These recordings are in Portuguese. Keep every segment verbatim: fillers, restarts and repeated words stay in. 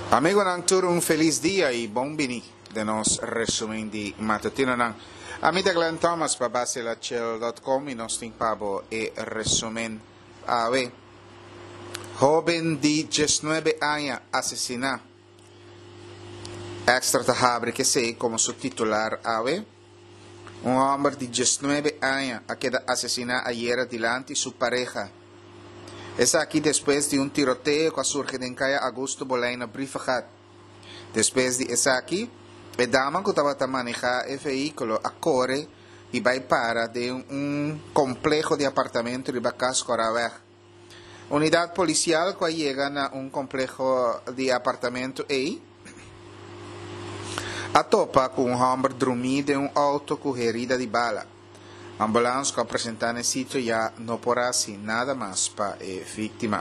Amigo nang turun feliz dia e bom bini de nos resumen di matutino nang Amita Glenn Thomas pa base la chel dot com e nos pabo e resumen ave joven de diecinueve años asesina extra tahabre que sei como subtitular ave un hombre de diecinueve años a queda asesina ayer delante su pareja. Es aqui después de un tiroteo que surge en calle Augusto Boleyn Briefegat. Después de esa aqui, el dama que estaba manejando el vehículo a corre y va para de un, un complejo de apartamento de Bacascoraveg. Unidad policial que llegan a un complejo de apartamento e a topa con un hombre dormido en un auto con herida de bala. Ambulância que apresentar no sítio já não porá assim nada mais para a vítima.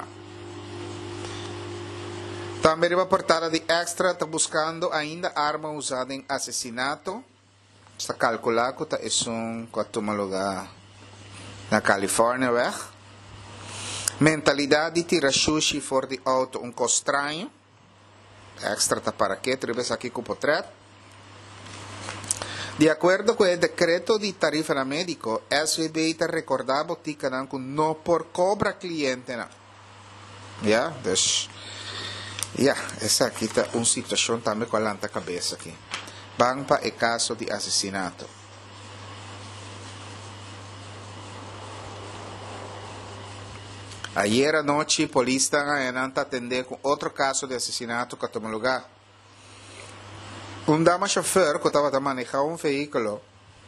Também a portada de extra está buscando ainda arma usada em assassinato. Está calculado que é um que lugar na Califórnia, weg. Mentalidade de tirar sushi fora de auto um estranho. Extra está para quê? Tribes aqui com o portrait. De acordo com o decreto de tarifa médico, S V B está recordado que não por cobra cliente. Já, dus, ja, essa aqui está uma situação também com a lanta cabeça aqui. Vamos para o caso de assassinato. Ayer à noite, a polícia está atendendo com outro caso de assassinato que tomou lugar. Um dama chofer que estava manejando um veículo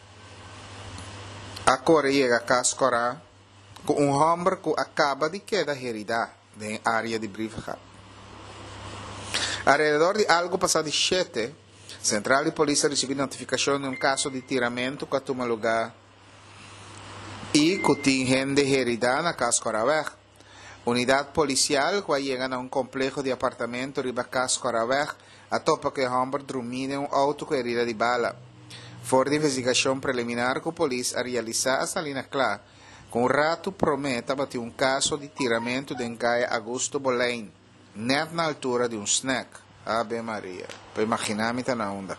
a correr chega a Cascorá com um homem que acaba de quedar herida na área de Briefegat. Alrededor de algo passado de sete, Central de Polícia recebeu notificação de um caso de tiramento que tomou lugar e que tem gente herida na Cascoraveg. Unidade policial que chega a um complexo de apartamento de Cascoraveg a topa que o homem dormia em um auto com herida de bala. Fora de investigação preliminar que a polícia realizar a salina clara, com o rato promete bater um caso de tiramento de calle Augusto Boleyn, net na altura de um snack. Ave Maria, para imaginar-me na onda.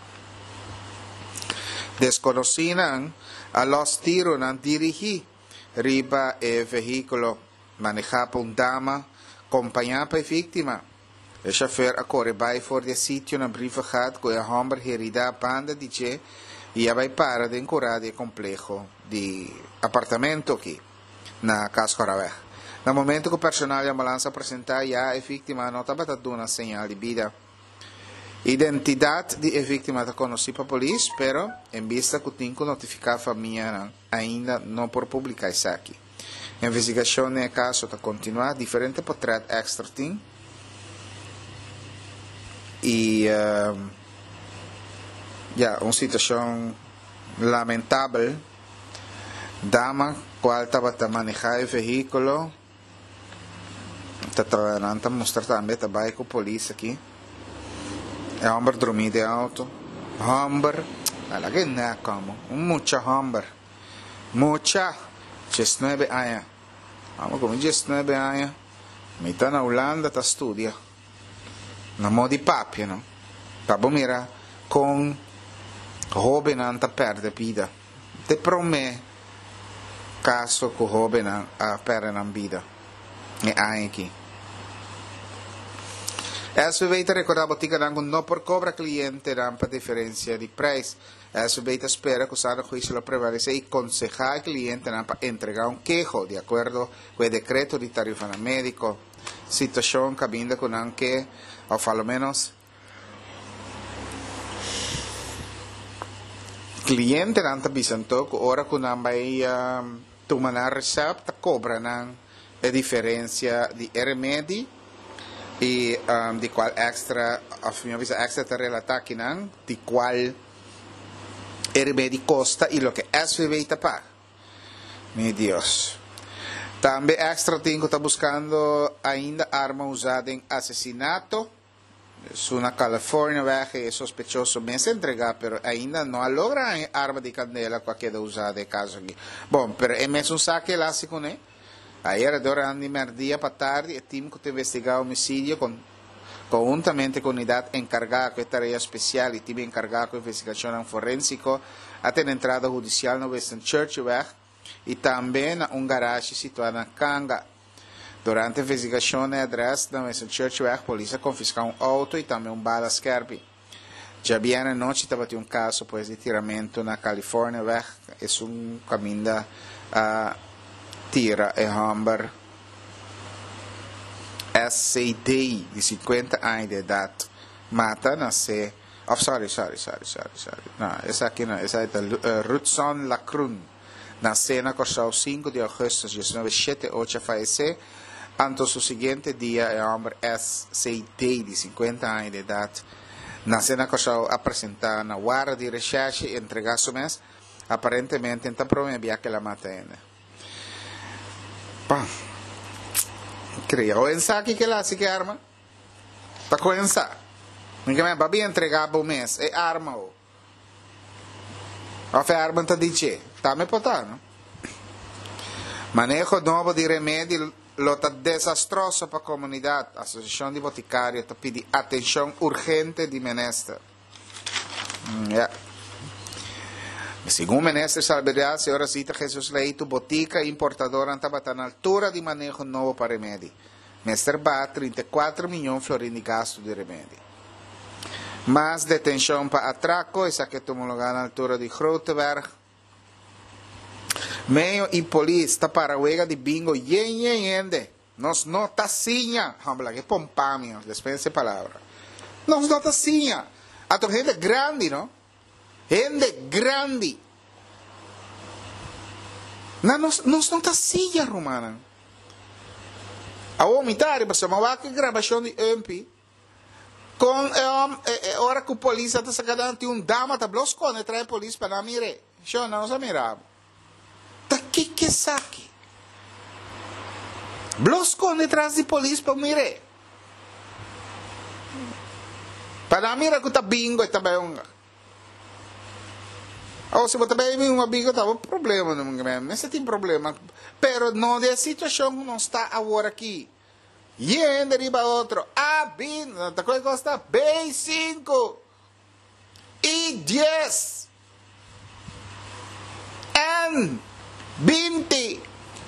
Desconociam a los tiros não dirigir riba o veículo manejado por uma dama, acompanhada pela vítima. O chofer a correr vai fora do sítio na Briefegat com a homem herida a banda de che e vai para de encurar de complexo de apartamento aqui na Cascoraveg. No momento que o personal de ambulância apresentar já a vítima não estava dando uma señal de vida. Identidade de a vítima está conhecida para a polícia, pero em vista que tem que notificar a família ainda não por publicar isso aqui. A investigação no caso está continuando, diferente portrait extra team. E uh, yeah, uma situação lamentável. Dama qual estava a manejar o veículo está trabalhando, está mostrando também trabalho com a polícia aqui. É um homem dormindo de auto. Homem, olha que não é como um mucha homem, mucha diecinueve anos. Vamos com diecinueve anos. Me está na Holanda, está estudia. Na modo de papia, não? Tá bom, mira, com jovem não tá perde vida. Te promete caso que o jovem não a perde na vida. É aí aqui. S V B te recordar botica não por cobra cliente não para diferença de preço. S V B te espera que o sano juicio lo prevalece e aconsejar al cliente não para entregar um quejo de acordo com o decreto de tarifa médico. Situação cabinda com anche o pelo menos cliente não está bisando que ora que não vai tomar a receita cobra não a diferença de remédio e um, de qual extra a minha visa extra te relata que não de qual remédio custa e lo que S V B está paga. Meu Deus. Também extra tem que está buscando ainda arma usada em assassinato. Su na Califórnia é sospechoso bem se entregar, pero ainda não logra arma de candela com a queda usada em caso aqui. Bom, pero é mesmo um saque elástico, né? Ayer, durante el día para tarde, el team que investigaba homicidio con conjuntamente con unidad encargada con tarea especial y team encargado con investigación forensico, a tener entrada judicial no Western Churchweg y también un garage situado en Kanga. Durante a investigação na adresse da Western Churchweg, a polícia confiscou um auto e também um bala Scarpi. Já bem na noite estava um caso pois, de tiramento na Califórnia, é um caminho da uh, tira e Humber S C D de cinquenta anos de idade. Mata na C. Oh, sorry, sorry, sorry, sorry, sorry. Não, essa aqui não, essa é da uh, Rutson Lacrun. Na cena Corsau cinco de agosto de mil novecentos setenta e oito faleceu. Antes do seguinte dia, o homem S C D de cinquenta anos de idade. Na cena Corsau apresentar na guarda de recherche e entregar seu mês, aparentemente então promovia que ela mata ainda. Pá. Queria pensar aqui que ela se que arma. Tá pensar. Ninguém vai bem entregar o mês, é arma ou. A arma tá dice, tá me potando. Manejo novo de remédio lota desastroso para a comunidade. A Associação de Boticários está pedindo atenção urgente de menester. Mm, yeah. Segundo o menester Salvador, a senhora Zita Jesus Leito, botica importadora está na altura de manejo novo para remédio. Mester Bat, trinta e quatro milhões de florins de gasto de remédio. Mais detenção para atraco, essa que tomou lugar na altura de Groteberg. Meio e polícia para a huega de bingo, yen, yen, yen, nos nota sinha, habla que pompamio, después de palavra. Nos nota sinha, a tu gente grande, não? Gente grande. Na nos, nos nota sinha, romana. A vomitar, mas uma que gravação de M P, com um, é, é, hora que a polícia está sacando um dama, tá bloscone, traz a polícia para não mirar. Eu não se mirava. Que que saque? Bloscone detrás de polícia para mirar. Para mirar que está bingo e está bem. Ou se você bem um bingo, está um problema, não é? Mas tem problema. Pero não de situação não está agora aqui. E deriva outro. A bin, tá coisa custa B cinco e dez. N vinte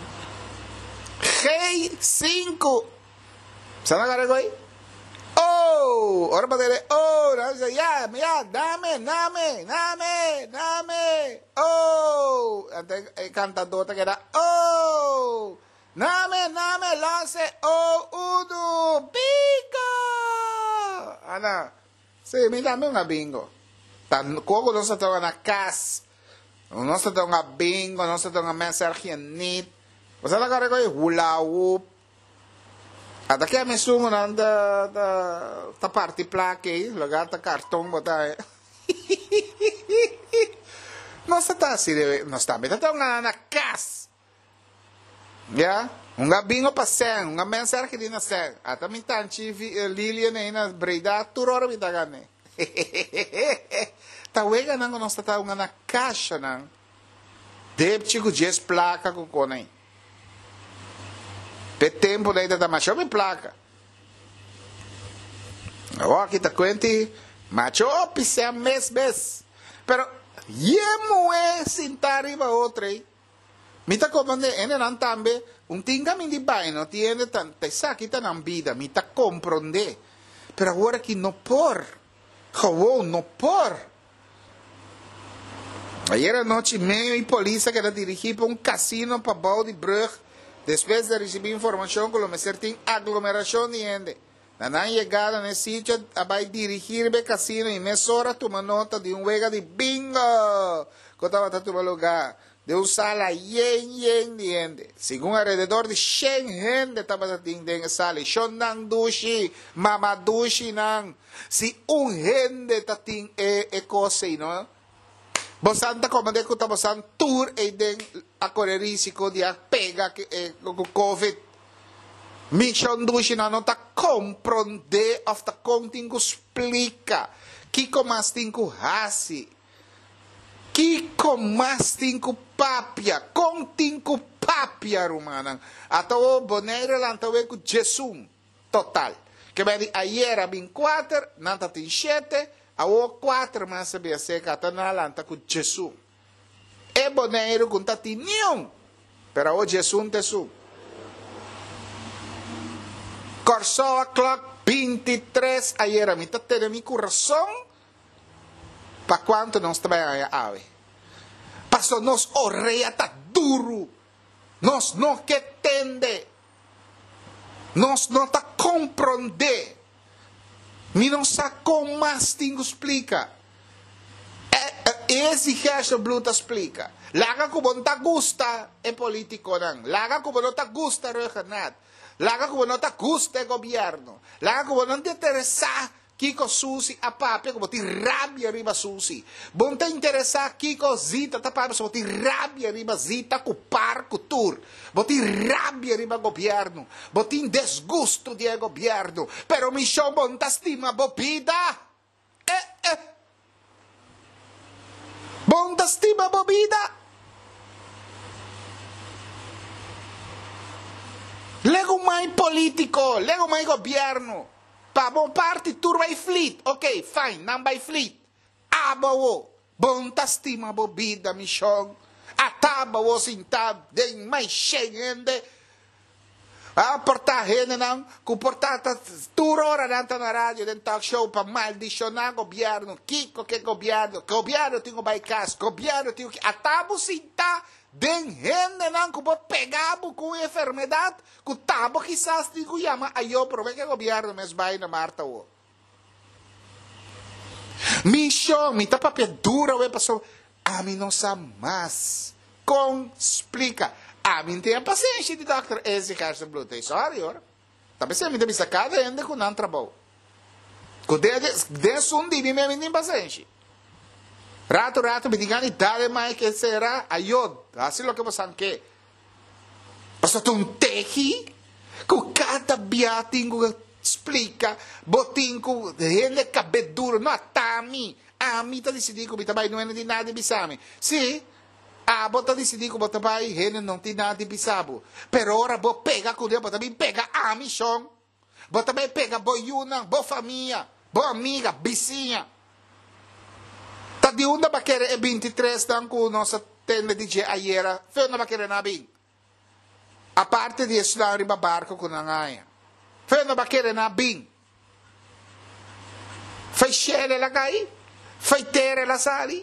G cinco. ¿Se van a agarrar ahí? Oh, ahora para decirle, oh, ya, ya, dame, dame, dame, dame, oh, antes el cantador que era, oh, dame, dame, lance, oh, uno, bingo. Ana, sí, me dame una bingo. Tan, como no se toca una casa. Não se tem uma bingo, não se tem uma mensagem nit. Você está agora com hula hoop. Até que a minha sungo na da da da parte placa aí, lugar da cartão botar. Não está assim, não está. Mas está na na casa. Já? Uma bingo para ser, uma mensagem de nascer. Até me tanti Lilian aí na Breda, turoro me tá ganhando. Tawega nang nós está uma na caixa nang deve chico dez placa com coném pe tempo daí tá macho me placa ó aqui tá quente macho pisa mes mes pero yemo é sentar riba outra aí me tá comande ene nan tambe um tinga me de baino tiene tanta saque tá na vida me tá compreender pero agora que não por como não por. Ayer anoche, meio e polícia que era dirigir para um cassino para Boudebrug, depois de receber informação que o mestre tem aglomeração de gente. Na chegada nesse sítio, vai dirigir para o cassino e nessa hora toma nota de um huega de bingo, que estava a tomar lugar, de uma sala yen, yen de gente. Segundo alrededor de cem gente estava atendendo essa sala. Eu não dushi, mama dushi não. Se um gente está tendo é coisa, não? Bosan ta comande ko ta bosan tour e den a correr risco de a pega que eh, COVID. Mission dushi na não ta comprende of ta contingo explica. Kiko mas tinko hasi. Kiko mas tinko papia. Continko papia rumanang. Ato boneiro lang tawe ko jesum. Total. Que bem, ayer havia quatro, nanta tem sete, a o quatro, mas sabia ser que está na lanta com Jesus. É boneiro com tati nenhum, pero o Jesus te su. Corsou a clock vinte e três, ayer a mim tá tendo meu coração, para quanto nós trabalhamos a ave. Pastor, nós orreia tá duro, nós não que tende, nós não tá compreender, me não sabe como mais tenho explica. Esse gesto bluta explica. Laga como não tá gusta é político não, laga como não tá gusta regenat, laga como não tá gusta é governo, laga como não te interessa Kiko Susi a papi, como ti rabia riba Susi. Bon te interessa Kiko Zita ta papi, como ti rabia riba Zita ku par ku tur. Bon ti rabia riba governo. Bon ti desgusto di governo. Pero mi show bon ta stima bobida. Eh eh. Bon ta stima bobida. Lego mai politico, lego mai governo. Pa bon parti tur by fleet. Ok, fine, nan by fleet. Abawo, bon ta stima bobida mission. Atabawo sintab, den mai shengende. Ah, porta hene nan, ku portata tur ora nanta na radio, den talk show pa maldicionar governo. Kiko que governo, governo tingo by cas, governo tingo que atabo sinta. Den gente não que pode pegar com enfermidade, que tabo quizás digo yama ayo prove que governo mes vai na Marta o. Missão, mi tá papel dura o passou. A mim não sabe mais. Com explica. A mim tem a paciência de doctor esse caso blue tem sorry ora. Tá pensando me tem sacada ainda com não trabalho. Com de de sundi me me tem paciência. Rato, rato, me digan, dale mais que será ayud. Así lo que vos saben que. Pastor, um teji, que cada biatingo explica, botingo, ele cabe duro, não tá a mim. A mim tá decidido que o trabalho não é de nada de bisame. Sim, a bota decidido que o trabalho ele não tem nada de bisabo. Pero ora, vou pegar com ele, vou também pegar a missão. Vou também pegar boa yuna, boa família, boa amiga, vizinha. Di una ba kere e vinte e três dan kuno sa tenda di je ayera, fe una ba kere nabing. A parte di esla riba barco con angaya. Fe una ba kere nabing. Fai scele la gai? Fai tere la sali?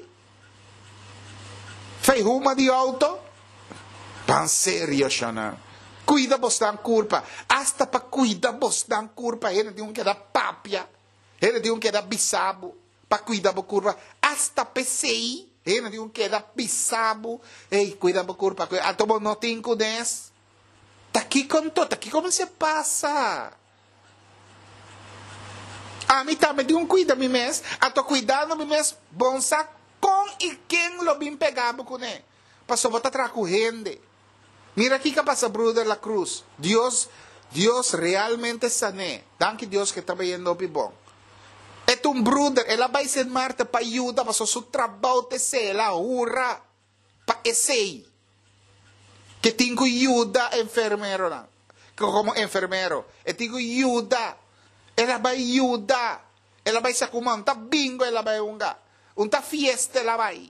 Fai huma di auto? Pan serio shana. Cuida bos dan curpa. Hasta pa cuida bos dan curpa. Ele di un che da papia. Ele di un che da bisabo. Pa cuida bo curva. Hasta P C I, ele de um que da pisabo, ei, cuida por curva, a tomo não tem cuidez. Tá aqui com todo, tá aqui como se passa. A mim também de um cuida me mês, a tô cuidando me mês, bom sa com e quem lo bem pegado com ele. Passou botar tra corrente. Mira aqui que passa brother la cruz. Deus, Deus realmente sané. Danke Deus que está vendo bom. É um brother, ela vai ser Marta para ajudar, para seu trabalho te ser, ela urra, para esse. Que tem que ajudar enfermeiro, não. Como enfermeiro, e tem que ajudar, ela vai ajudar, ela vai se acumar, um tá bingo, ela vai ungar, um tá fiesta, ela vai,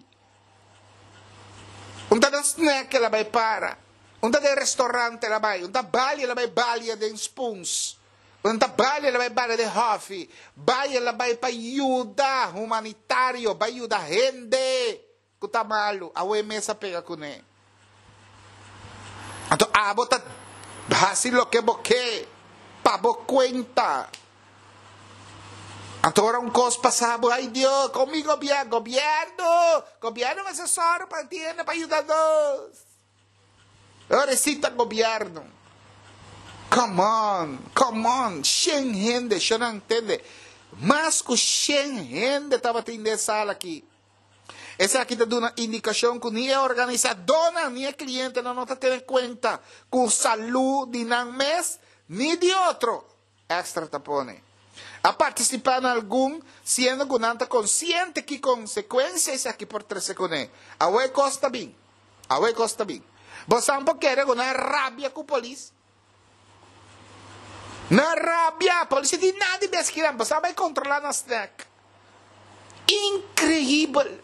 um tá de snack, ela vai para, um tá de restaurante, ela vai, um tá balha, ela vai balha de spoons. Quando trabalha, ela vai para de Hofi. Vai, ela vai para ajuda humanitário, vai ajudar gente que está malo. A O M S pega com ele. Então, a bota, assim lo que boque, para bo conta. Então, agora um coisa passado, ai Deus, comigo governo, governo, governo é assessor para ti, para ajudar nós. Agora cita governo. Come on, come on, cem gente, eu não entendo. Mas que cem gente estava atendendo sala aqui. Essa aqui está dando uma indicação que nem a organizadora, nem a cliente não está tendo conta com saúde de um mês, nem de outro. Extra tapone. A participar em algum, sendo que não está consciente que consequências aqui por três segundos. A ué costa bem. A ué costa bem. Você não pode querer uma rabia com a polícia. Na rabia, polícia de nada de esquiram, basta vai controlar na snack. Incrível.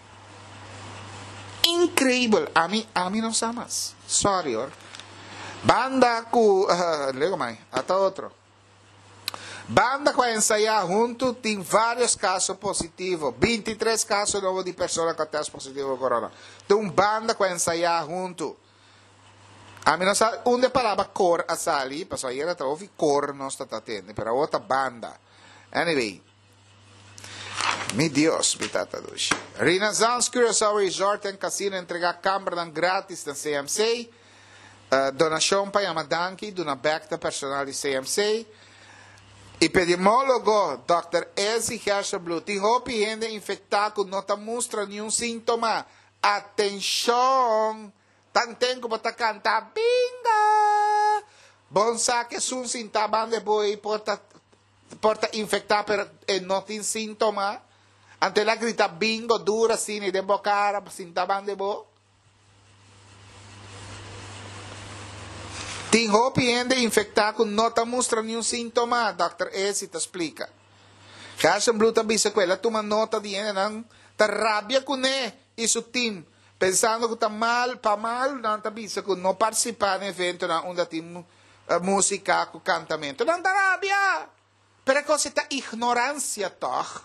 Incrível. A mim, a mim não samas. Sorry, or. Banda com, uh, lego mais, até outro. Banda com a ensaiar junto tem vários casos positivos. vinte e três casos novos de pessoas que têm positivo ao corona. Tem banda com a ensaiar junto. A mim não sabe onde palavra cor a sali, mas aí era ouvi cor não está atendendo, para outra banda. Anyway. Mi Deus, bitata dos. Renaissance Curaçao Resort and Casino entrega câmara grátis da C M C. Uh, donação para Yamadanki, de uma becta personal de C M C. Epidemiólogo doutor Ezzy Herschelblut tem gente infectada que não mostra nenhum sintoma. Atenção! Tanteng como está cantando, bingo! Bom sabe que é um sintoma de boi porta, porta infectar, pero não tem sintoma. Ante la grita bingo, dura, assim, de bocara, sintoma de boi. Tem gente infectada que não mostra nenhum sintoma. doutor Ezzy te explica. Herschelblut avisa que ela toma nota de ele, não? Tá rabia com ele e seu time. Pensando que está mal, para mal, não está avisa que não participar no evento onde tem uh, música com cantamento. Não está rabia. Pero que você está ignorância, toch?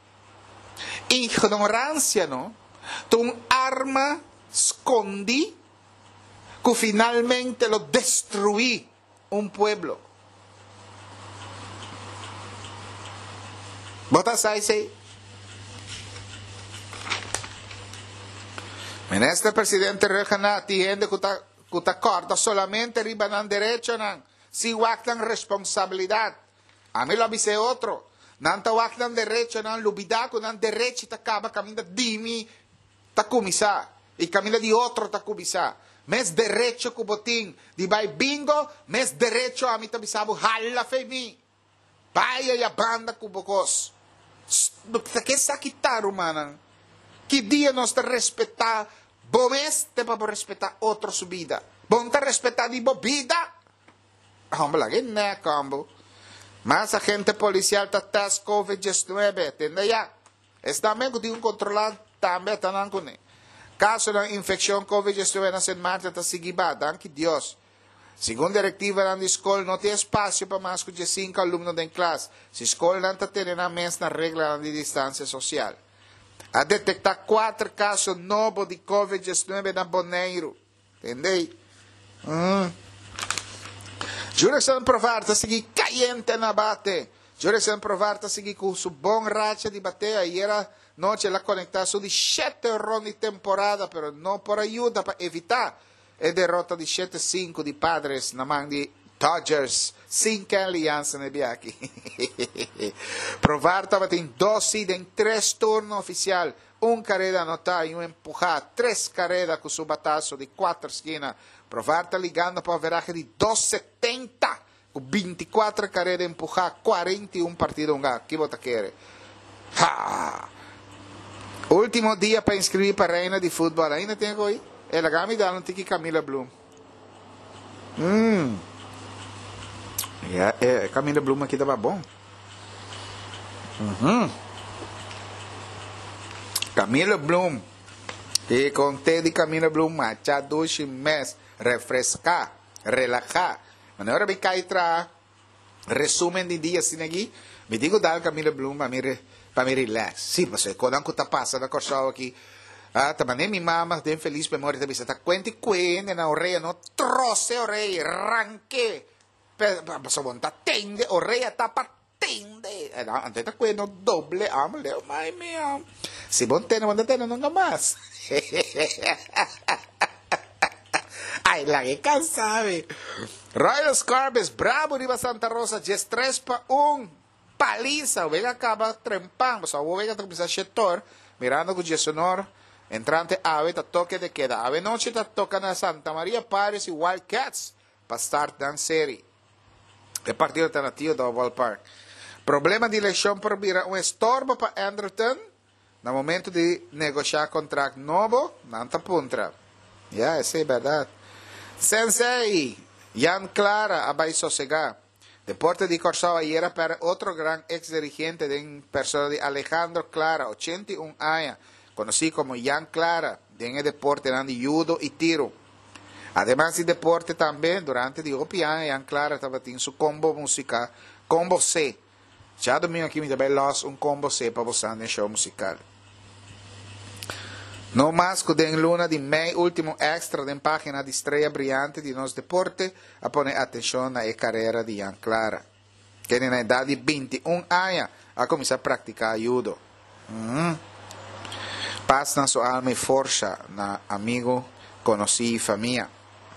Ignorância, não? Tu uma arma esconde que finalmente lo destruí un pueblo. Botas ahí, sí. En este presidente regional tiene que está corta solamente ribanan derecho, nan. Si waktan responsabilidad. A mí lo avisé otro. Nanta waktan derecho, nan. Lubidaco, nan derecho, ta acaba camina dimi, ta kumisa. Y camina di otro, ta kumisa. Mes derecho kuboting. Di bay bingo, mes derecho a mí tabisabu hala fe mi. Vaya ya banda kubokos. Que sakitar, humanan. Que dia nós te respeitar, bomes te para respeitar outra subida. Bom te respeitar de bobida. Vamos lá, que não é combo. Mas a gente policial está test COVID diecinueve, entende já? Está mesmo que tem um controlado também, está não com ele. Caso da infecção COVID diecinueve na Saint Marta está seguida, danke Deus. Segundo a diretiva da escola, não tem espaço para mais que cinco alunos em classe. Se a escola não está tendo a mesma regra de distância social. A detectar quatro casos novos de COVID diecinueve na Boneiro. Entendeu? Hum. Juração provar, está seguindo caliente na bate. Juração provar, está seguindo com sua bom racha de bater. Ayer a noite ela conectou de sete rondas de temporada, mas não por ajuda para evitar a derrota de sete a cinco de Padres na mão de Dodgers. Cinco alianças na Biaki. Provar estava em doze em três turnos oficial. Um carrera anotar e um empurrar. Três carreras com seu bataço de quatro esquinas. Provar está ligando para a veragem de duzentos e setenta. Com vinte e quatro carreras empurrar. quarenta e um partidos. Que você quer? Ha! Último dia para inscrever para a reina de futebol. Ainda tem aí? Ela vai me dar um tique Camila Bloom. Hum. Yeah, é, Camila Bloom aqui estava bom. Uhum. Camila Bloom. E com té de Camila Bloom, matcha doce mês, refrescar, relajar. Mas agora me cai tra resumen de dia assim aqui. Me digo dar Camila Bloom para me para me relax. Sim, mas quando eu tá passando a coisa aqui. Ah, também minha mama tem feliz memória da visita. Quente quente na orelha, no troce orelha, ranque. Mas bom, tá tende, orelha tá patende. Ante tá quente no doble, amo leo mai meu. Se bom tem, não tem nunca mais. Ai, lá que cansabe. Royal Scarves, bravo Riva Santa Rosa, diez tres para um. Paliza, o Vega acaba trempando, o Vega está setor, mirando com o Sonor. Entrante Ave, ta toque de queda. Ave noche ta toca na Santa Maria Padres y Wildcats para start dan serie. El partido alternativo do Ballpark. Problema de eleição por vira um estorbo para Anderton. No momento de negociar contrato novo, não está puntra. Ya, yeah, essa é verdade. Sensei, Jan Clara, abai sossegar. Deporte de Corsao ayer para otro gran ex dirigente de persona de Alejandro Clara, ochenta y un años, conocido como Jan Clara, en el deporte de judo y tiro. Además de deporte también, durante dieci anos, Jan Clara estava tendo su combo musical, combo C. Já domingo aqui me também los um combo C para você no show musical. No más que den luna de meu último extra de página de estrella brillante de nos deporte, a poner atenção na carreira de Jan Clara, que na idade de vinte e um anos a começar a praticar judo. Mm. Paz na sua alma e força na amigo, conhecido e família.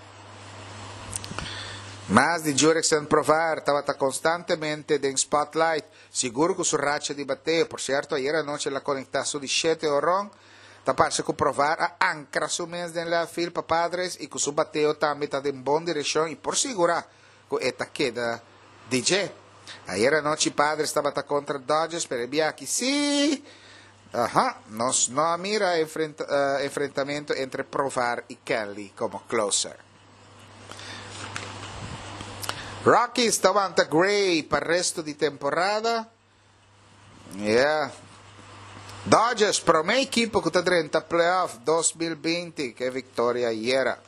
Mas de Jurickson provar, estava constantemente em spotlight, seguro que sua racha de bater. Por certo, ayer a noite ela conectação de sete horas, está para que provar a ancra su mês de la fila para padres e que su bateo também está em boa direção e por segurar que esta queda D J. Ayer a noite padres estava contra Dodgers, pero aqui sim. Ajá, nos no mira enfrenta, uh, enfrentamento entre Provar e Kelly como closer. Rockies estava ante Gray para o resto de temporada. Yeah. Dodgers, para o meu equipo que está dentro da playoff dois mil e vinte, que é vitória ayer.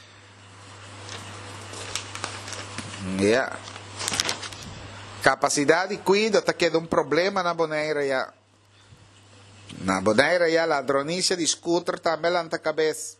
Yeah. Capacidade de cuida, está quedando um problema na boneira já. Na boneira já, ladronice de scooter também lá na cabeça.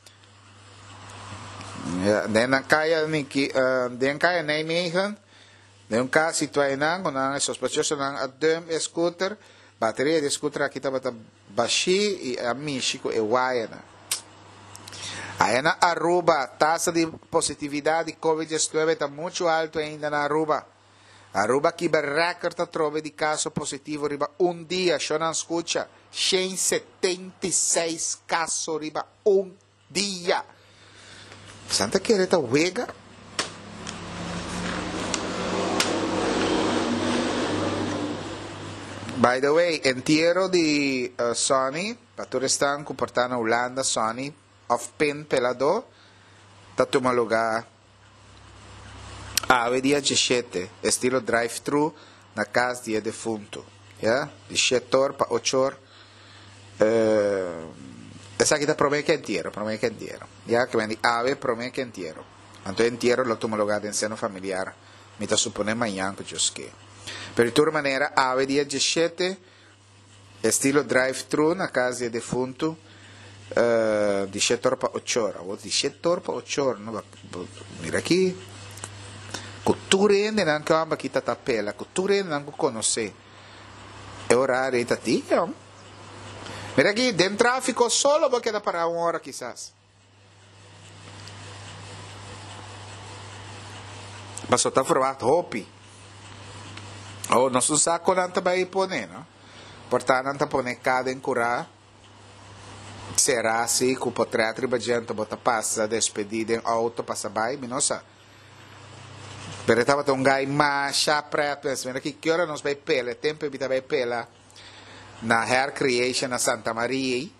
Den kaya ni den kaya Nijmegen, den ka situação com a sospechoso na adem scooter, bateria de scooter aqui estava baixi e a Michico e Wayana. Aí na Aruba, taxa de positividade de covid dezenove está muito alto ainda na Aruba. Aruba que berrecord está trove de caso positivo riba um dia, só não escuta, cento e setenta e seis casos riba um dia. Santa Quereta Wega. By the way, entierro de uh, Sony, para estão comportando na Holanda, Sony, off-pin pelado, está tomando lugar a dia dezessete, estilo drive-thru, na casa de defunto. Yeah? De sete horas para oito horas. Uh, Esa aqui está para mim que entierro, para mim que entierro. Ya que vem ave, para mim que entierro. Então entierro lo tomo lugar de ensino familiar. Me está supone amanhã que eu esque. Pero de toda maneira, ave dia dezessete, estilo drive-thru na casa de defunto, uh, de sete horas para oito horas. Ou de sete horas para oito horas. No, mira aqui. Cultura ainda não que amba aqui está tapela. Cultura ainda não conhece. É horário está aqui, não? Mira aqui, tem tráfico solo vai quedar para uma hora quizás. Mas só está formado hopi. Ou não se saco não está vai pôr, não? Portanto, não está pôr cada encurá. Será assim que o potreatri bajante bota passa despedida em auto passa vai, minosa. Pero estava um gai macha preto, mira aqui que hora nos vai pela, tempo evita vai pela. Na Hair Creation na Santa Maria.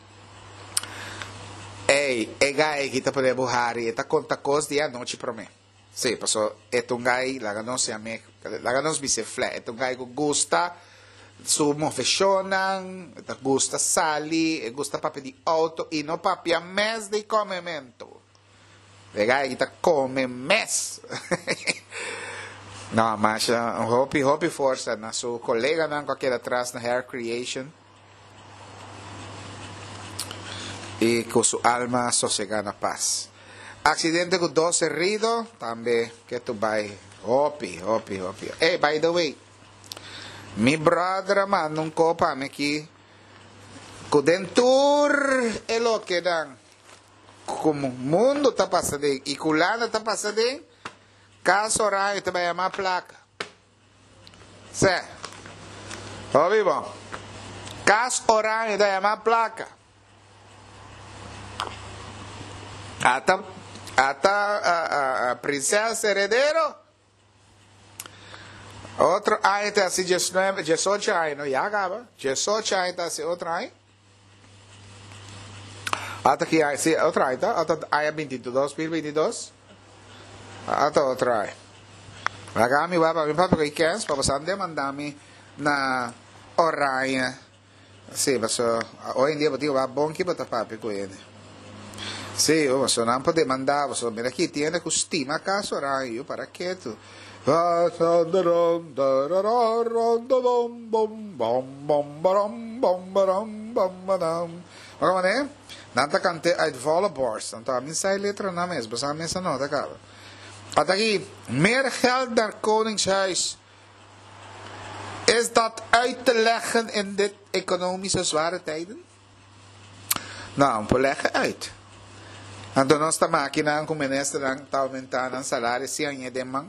Ei, e gai que está por buhari, está conta cos dia noite para mim. Sim, passou, é um gai, lá não se ame, lá não se flat, é um gai que gosta, sumo fechonang, gosta sali, gosta papi de auto e não papi a mês de comimento. E gai que está come mês. Não, mas uh, hope, hope força na sua colega não aqui atrás na Hair Creation e com sua alma sossegada na paz. Acidente com dois heridos também que tu vai hope, hope, hope. Hey, by the way, mi brother manda um copa aqui com dentur é lo que dan como mundo tá passando e culana tá passando. Caso horário te vai chamar placa. Sé. Ó vivo. Caso horário te vai chamar placa. Ata, ata a, a, a princesa heredero. Outro ano está assim dezenove, dezoito anos, não? Já acaba. dezoito anos está assim outro ano. Até que aí, outro ano, tá? Até aí vinte e dois, dois mil e vinte e dois. Até outro ano. Magami wa pa mi papa kay Kens, papa sande mandami na oraya. Sì, ma so, hoy en día digo va bonki pa papi ko yun. Sì, oh, so non può demandare, so mira chi tiene costima a caso orayo para che tu. Maar wanneer? Nanta kante uit volle borst. Want daar zijn letteren na mes, maar zijn mensen nog, dat kan. Ataki, meer geld naar Koningshuis. Is dat uit te leggen in dit economische zware tijden? Nou, we leggen uit. En dan ons te maken aan como minister dan te aumentar ang salario siya niya demang.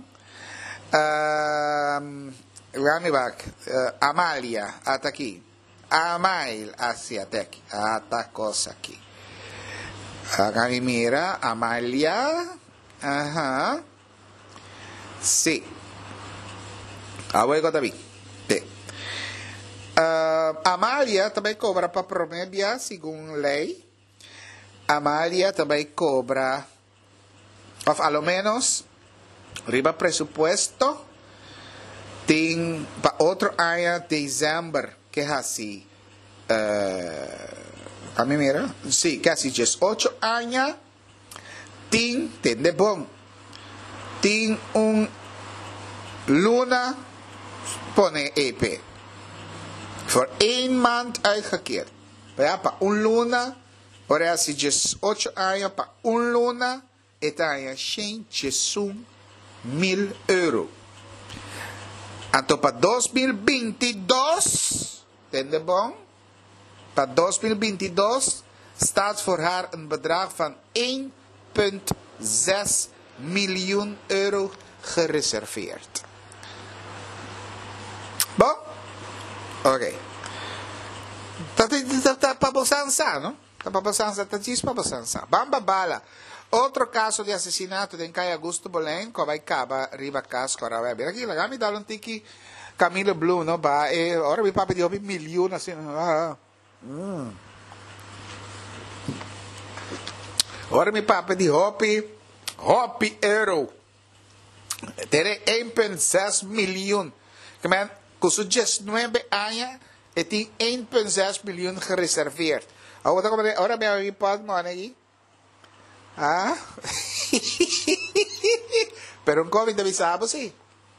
Um, Rami bak, uh, Amalia, ataki. Amail asiatek, atakos aqui. Uh, kami mira, Amalia, aha, si. Away ko tabi. Te. Uh, Amalia também cobra para promédia, segundo lei. Amalia também cobra, of ao menos, riba presupuesto, tem para outro ano, dezembro, que é assim, uh, a mim mira, sim, que é assim, dezoito anos, tem, tem de bom, tem um luna, pone E P, voor één maand uitgekeerd, ja, para um luna, ora assim, dezoito anos, para um luna, eta é cem mil euro. Então, para dois mil e vinte e dois, entende bom? Para dois mil e vinte e dois, staat voor haar een bedrag van één komma zes miljoen euro gereserveerd. Bom? Ok. Dat is para bosança, não? Para bosança, dat is para bosança. Bamba bala. Outro caso de assassinato em Caio Augusto Bolén, que vai acabar riba casco agora vai aqui, lá me dá um tiki Camilo Blue, não ba, e ora me papo de um milhão assim, ah, hum. Ora me papo de hopi, hopi euro, tere um komma seis milhão, que man, com os dezenove anos, e tem um komma seis milhão gereserveerd. Agora como ora me pode mano aqui. Ah? Pero um COVID avisava sim.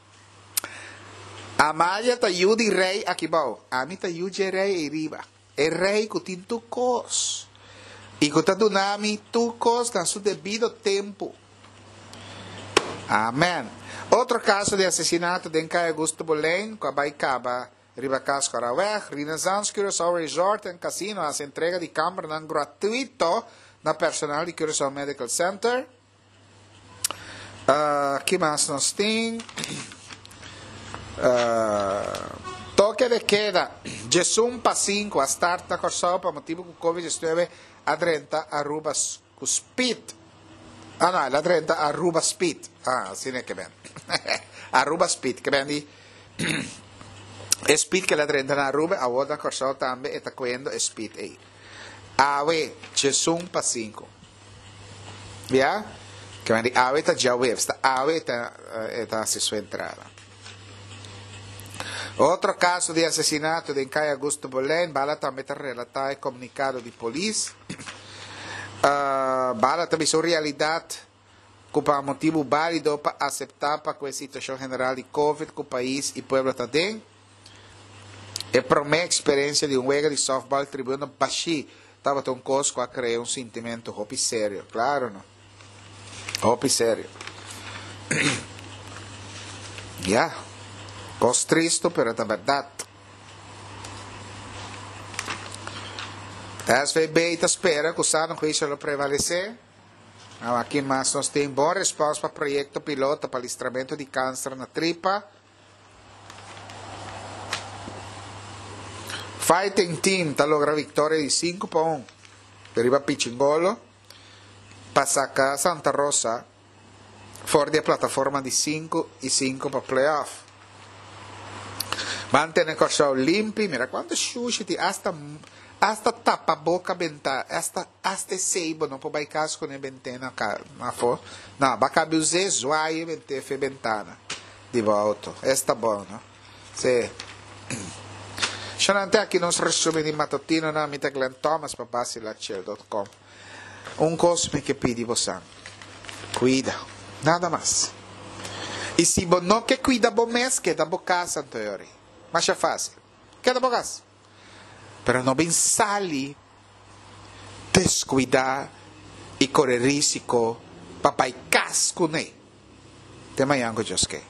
Amalia ta yudi rei aqui bom. Ami ta yudi rei e riba. E rei que tem tu cos. E que tá dunami tu cos com seu devido tempo. Amém. Outro caso de assassinato de Caio Augusto Bolén, com a Baicaba, riba Casco Araweg, Renaissance Curaçao Resort and Casino, as entrega de câmara gratuito na personal de Curaçao Medical Center. Uh, que mais nós tem? Uh, toque de queda de um para cinco a start na Curaçao para motivo que o Covid dezenove a trinta arroba speed. Ah não, a trinta arroba speed. Ah, assim é que bem. Arroba speed, que bem di speed que la trinta na arroba a outra Curaçao também está coendo speed aí. Awe, um para cinco. Yeah? Que vem de awe está já web, está awe está está a sua entrada. Outro caso de assassinato de Caio Augusto Bolén, bala também está relatado e comunicado de polícia. Uh, bala também sua realidade, com um motivo válido para aceitar para com a situação general de Covid que o país e o povo está dentro. E para minha experiência de um jogo de softball tribuna baixi, estava tão cosco a criar um sentimento hopi sério, claro, não? Hopi sério. Ya, cos triste, pero é verdade. S V B espera que o sano juízo lo prevalecer. Aqui mais nós temos boa resposta para o projeto piloto para o listramento de câncer na tripa. Fighting Team está logra vitória de cinco para um. Deriva Pichingolo. Para sacar Santa Rosa. Fora da plataforma de cinco e cinco para playoff. Mantém o corso limpo. Mira quanto sushi tem. Hasta, hasta tapa boca ventana. Hasta, hasta seibo. Não pode casco nem ventana. Não, vai caber o zé, zoai, ventana. di volta. E sta buono. Sì. C'è anche nos resume di mattutino na mita Glenn Thomas pa basilacel dot com. Un cosme che pidi vosan. Cuida. Nada más. E se não que cuida bom mês, que da bocasa anterior. Mas é fácil. Que da bocasa. Pero não bem sali descuidar e correr risco papai casco ne. Tema yango Joske.